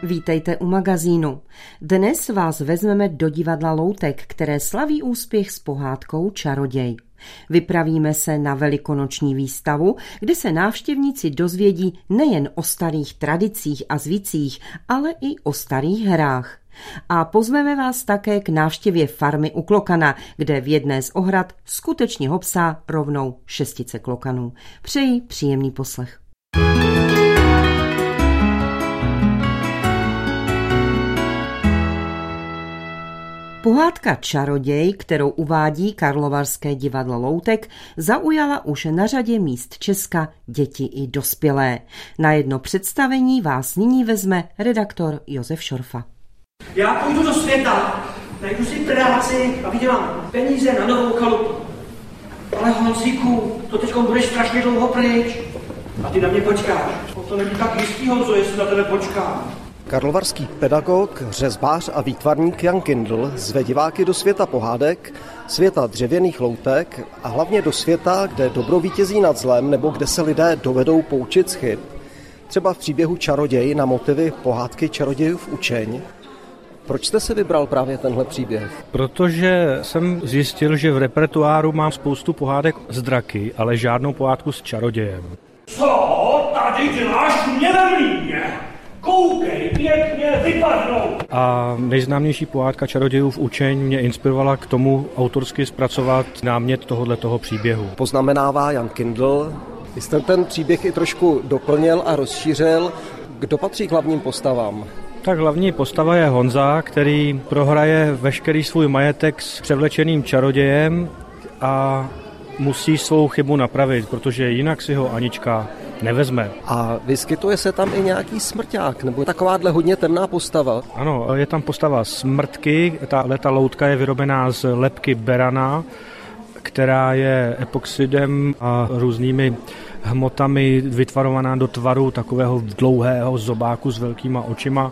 Vítejte u magazínu. Dnes vás vezmeme do divadla Loutek, které slaví úspěch s pohádkou Čaroděj. Vypravíme se na velikonoční výstavu, kde se návštěvníci dozvědí nejen o starých tradicích a zvycích, ale i o starých hrách. A pozveme vás také k návštěvě farmy u Klokana, kde v jedné z ohrad skutečně hopsá rovnou 6 klokanů. Přeji příjemný poslech. Pohádka Čaroděj, kterou uvádí Karlovarské divadlo Loutek, zaujala už na řadě míst Česka děti i dospělé. Na jedno představení vás nyní vezme redaktor Josef Šorfa. Já půjdu do světa, najdu si práci a vydělám peníze na novou chalupu. Ale Honzíku, to teď budeš strašně dlouho pryč. A ty na mě počkáš. To není tak jistý, Honzo, jestli na tebe počkám. Karlovarský pedagog, řezbář a výtvarník Jan Kindl zve diváky do světa pohádek, světa dřevěných loutek a hlavně do světa, kde dobro vítězí nad zlem nebo kde se lidé dovedou poučit z chyb. Třeba v příběhu Čaroděj na motivy pohádky Čarodějův učeň. Proč jste se vybral právě tenhle příběh? Protože jsem zjistil, že v repertoáru mám spoustu pohádek z draky, ale žádnou pohádku s čarodějem. Co tady děláš mě ve mlýně? Koukej, pěkně, vypadnou! A nejznámější pohádka Čarodějův učeň mě inspirovala k tomu autorsky zpracovat námět tohoto příběhu. Poznamenává Jan Kindl. Vy jste ten příběh i trošku doplnil a rozšířil. Kdo patří k hlavním postavám? Tak hlavní postava je Honza, který prohraje veškerý svůj majetek s převlečeným čarodějem a musí svou chybu napravit, protože jinak si ho Anička nevezme. A vyskytuje se tam i nějaký smrťák, nebo takováhle hodně temná postava? Ano, je tam postava smrtky, ta loutka je vyrobená z lebky berana, která je epoxidem a různými hmotami vytvarovaná do tvaru takového dlouhého zobáku s velkýma očima.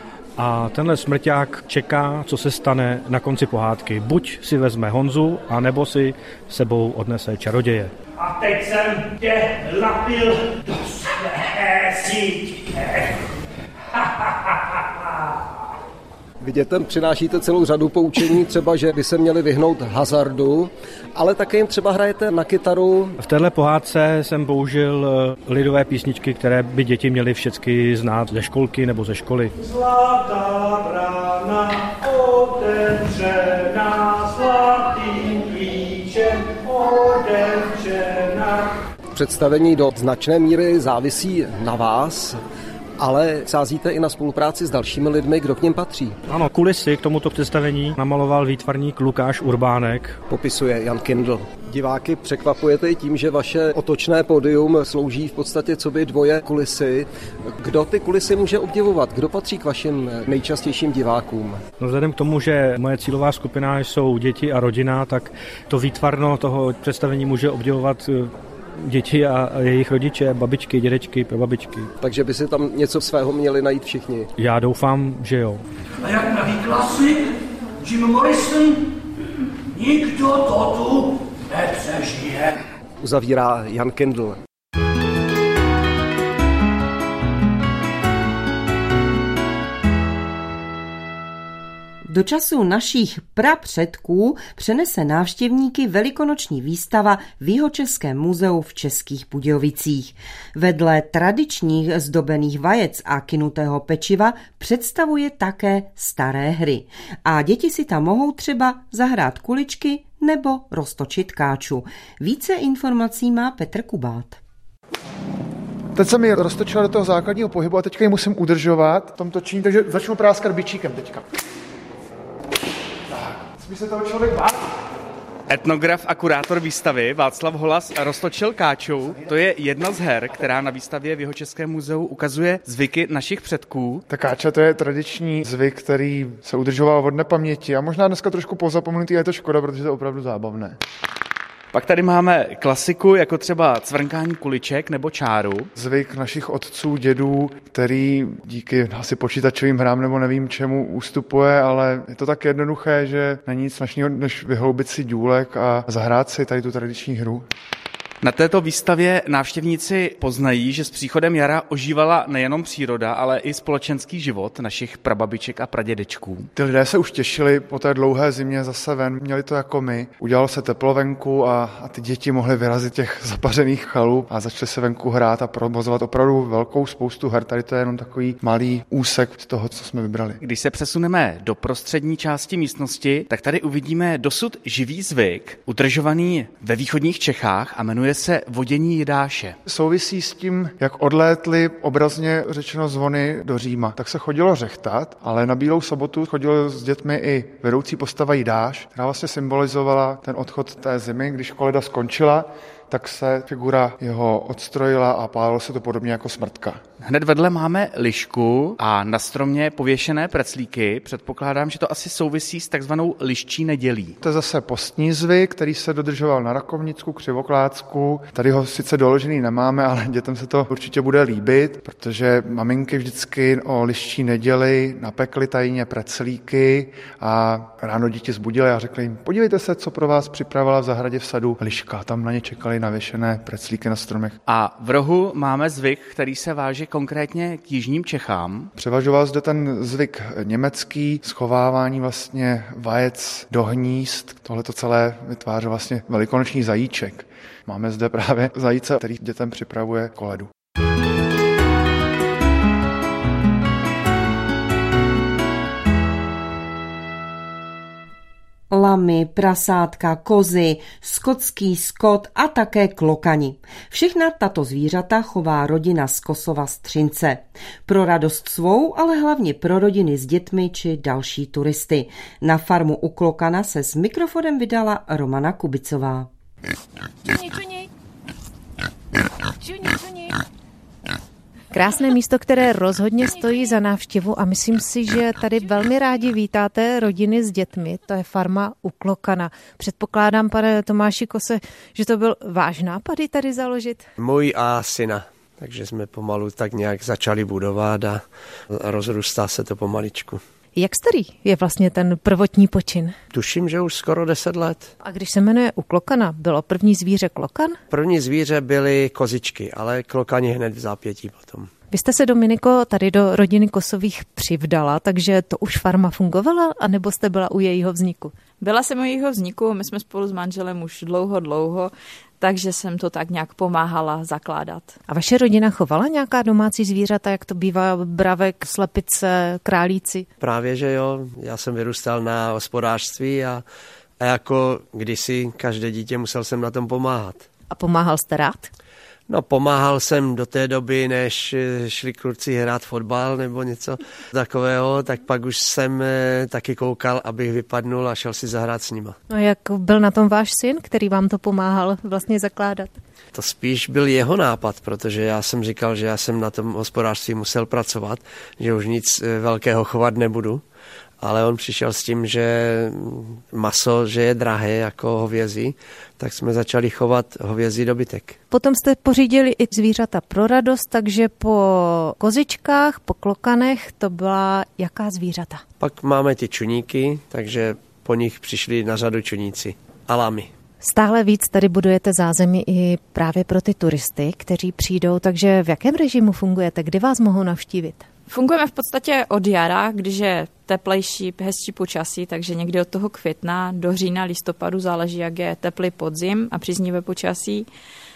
A tenhle smrťák čeká, co se stane na konci pohádky. Buď si vezme Honzu, anebo si sebou odnese čaroděje. A teď jsem tě lapil do své sítě. Vy dětem přinášíte celou řadu poučení, třeba, že by se měli vyhnout hazardu, ale také jim třeba hrajete na kytaru. V téhle pohádce jsem použil lidové písničky, které by děti měly všechny znát ze školky nebo ze školy. Zlatá brána otevřená, zlatým klíčem otevřená. Představení do značné míry závisí na vás, ale sázíte i na spolupráci s dalšími lidmi, kdo k něm patří. Ano, kulisy k tomuto představení namaloval výtvarník Lukáš Urbánek. Popisuje Jan Kindl. Diváky překvapujete i tím, že vaše otočné pódium slouží v podstatě coby dvoje kulisy. Kdo ty kulisy může obdivovat? Kdo patří k vašim nejčastějším divákům? No, vzhledem k tomu, že moje cílová skupina jsou děti a rodina, tak to výtvarno toho představení může obdivovat děti a jejich rodiče, babičky, dědečky, prababičky. Takže by si tam něco svého měli najít všichni. Já doufám, že jo. A jak pravý klasik Jim Morrison, nikdo to tu nepřežije. Uzavírá Jan Kindl. Do času našich prapředků přenese návštěvníky velikonoční výstava v Jihočeském muzeu v Českých Budějovicích. Vedle tradičních zdobených vajec a kynutého pečiva představuje také staré hry. A děti si tam mohou třeba zahrát kuličky nebo roztočit káču. Více informací má Petr Kubát. Teď jsem ji roztočila do toho základního pohybu a teďka ji musím udržovat v tom točení, takže začnu práskat bičíkem teďka. Smí se toho člověk bát? Etnograf a kurátor výstavy Václav Holas roztočil káču. To je jedna z her, která na výstavě v Jihočeském muzeu ukazuje zvyky našich předků. Ta káča, to je tradiční zvyk, který se udržoval od nepaměti a možná dneska trošku pozapomenutý, je to škoda, protože to je opravdu zábavné. Pak tady máme klasiku, jako třeba cvrnkání kuliček nebo čáru. Zvyk našich otců, dědů, který díky asi počítačovým hrám nebo nevím čemu ústupuje, ale je to tak jednoduché, že není nic snažného, než vyhloubit si důlek a zahrát si tady tu tradiční hru. Na této výstavě návštěvníci poznají, že s příchodem jara ožívala nejenom příroda, ale i společenský život našich prababiček a pradědečků. Ty lidé se už těšili po té dlouhé zimě zase ven, měli to jako my. Udělalo se teplo venku a ty děti mohly vyrazit těch zapařených chalup a začaly se venku hrát a provozovat opravdu velkou spoustu her. Tady to je jenom takový malý úsek z toho, co jsme vybrali. Když se přesuneme do prostřední části místnosti, tak tady uvidíme dosud živý zvyk, udržovaný ve východních Čechách a jmenuje se vodění jidáše. Souvisí s tím, jak odlétly obrazně řečeno zvony do Říma. Tak se chodilo řechtat, ale na Bílou sobotu chodilo s dětmi i vedoucí postava jidáš, která vlastně symbolizovala ten odchod té zimy, když koleda skončila, tak se figura jeho odstrojila a pálilo se to podobně jako smrtka. Hned vedle máme lišku a na stromě pověšené preclíky. Předpokládám, že to asi souvisí s takzvanou liščí nedělí. To je zase postní zvyk, který se dodržoval na Rakovnicku, Křivoklácku. Tady ho sice doložený nemáme, ale dětem se to určitě bude líbit, protože maminky vždycky o liščí neděli napekly tajně preclíky a ráno děti zbudily a řekli jim: podívejte se, co pro vás připravila v zahradě v sadu liška. Tam na ně čekali navěšené preclíky na stromech. A v rohu máme zvyk, který se váže konkrétně k jižním Čechám. Převažoval zde ten zvyk německý, schovávání vlastně vajec do hnízd. Tohle to celé vytváří vlastně velikonoční zajíček. Máme zde právě zajíce, který dětem připravuje koledu. Lamy, prasátka, kozy, skotský skot a také klokani. Všechna tato zvířata chová rodina z Kosova Střince. Pro radost svou, ale hlavně pro rodiny s dětmi či další turisty. Na farmu u Klokana se s mikrofonem vydala Romana Kubicová. Krásné místo, které rozhodně stojí za návštěvu a myslím si, že tady velmi rádi vítáte rodiny s dětmi. To je farma u Klokana. Předpokládám, pane Tomáši Kose, že to byl váš nápad ji tady založit? Můj a syna. Takže jsme pomalu tak nějak začali budovat a rozrůstá se to pomaličku. Jak starý je vlastně ten prvotní počin? Tuším, že už skoro 10 let. A když se jmenuje u Klokana, bylo první zvíře klokan? První zvíře byly kozičky, ale klokani hned v zápětí potom. Vy jste se, Dominiko, tady do rodiny Kosových přivdala, takže to už farma fungovala, anebo jste byla u jejího vzniku? Byla jsem u jejího vzniku, my jsme spolu s manželem už dlouho, takže jsem to tak nějak pomáhala zakládat. A vaše rodina chovala nějaká domácí zvířata, jak to bývá, bravek, slepice, králíci? Právě, že jo. Já jsem vyrůstal na hospodářství a jako kdysi každé dítě musel jsem na tom pomáhat. A pomáhal jste rád? No, pomáhal jsem do té doby, než šli kluci hrát fotbal nebo něco takového, tak pak už jsem taky koukal, abych vypadnul a šel si zahrát s nima. No, jak byl na tom váš syn, který vám to pomáhal vlastně zakládat? To spíš byl jeho nápad, protože já jsem říkal, že já jsem na tom hospodářství musel pracovat, že už nic velkého chovat nebudu. Ale on přišel s tím, že maso, že je drahé jako hovězí, tak jsme začali chovat hovězí dobytek. Potom jste pořídili i zvířata pro radost, takže po kozičkách, po klokanech to byla jaká zvířata? Pak máme ty čuníky, takže po nich přišli na řadu čuníci a lamy. Stále víc tady budujete zázemí i právě pro ty turisty, kteří přijdou, takže v jakém režimu fungujete, kdy vás mohou navštívit? Fungujeme v podstatě od jara, když je teplejší, hezčí počasí, takže někdy od toho května do října, listopadu, záleží, jak je teplý podzim a příznivé počasí.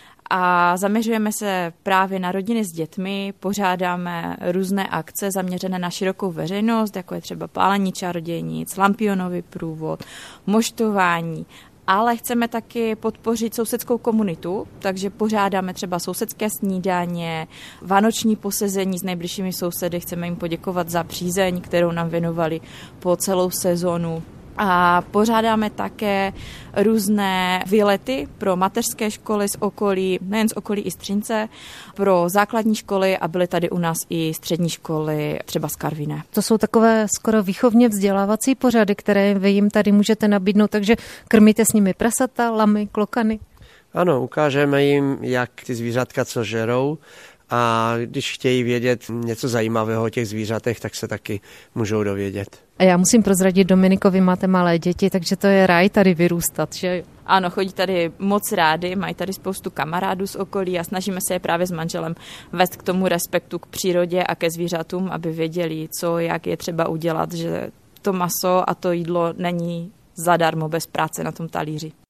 A zaměřujeme se právě na rodiny s dětmi, pořádáme různé akce zaměřené na širokou veřejnost, jako je třeba pálení čarodějnic, lampionový průvod, moštování. Ale chceme taky podpořit sousedskou komunitu, takže pořádáme třeba sousedské snídaně, vánoční posezení s nejbližšími sousedy. Chceme jim poděkovat za přízeň, kterou nám věnovali po celou sezonu. A pořádáme také různé výlety pro mateřské školy z okolí, nejen z okolí i Střince, pro základní školy a byly tady u nás i střední školy, třeba z Karviné. To jsou takové skoro výchovně vzdělávací pořady, které vy jim tady můžete nabídnout, takže krmíte s nimi prasata, lamy, klokany. Ano, ukážeme jim, jak ty zvířatka co žerou a když chtějí vědět něco zajímavého o těch zvířatech, tak se taky můžou dovědět. A já musím prozradit Dominikovi, máte malé děti, takže to je ráj tady vyrůstat, že? Ano, chodí tady moc rádi, mají tady spoustu kamarádů z okolí a snažíme se je právě s manželem vést k tomu respektu k přírodě a ke zvířatům, aby věděli, co, jak je třeba udělat, že to maso a to jídlo není zadarmo bez práce na tom talíři.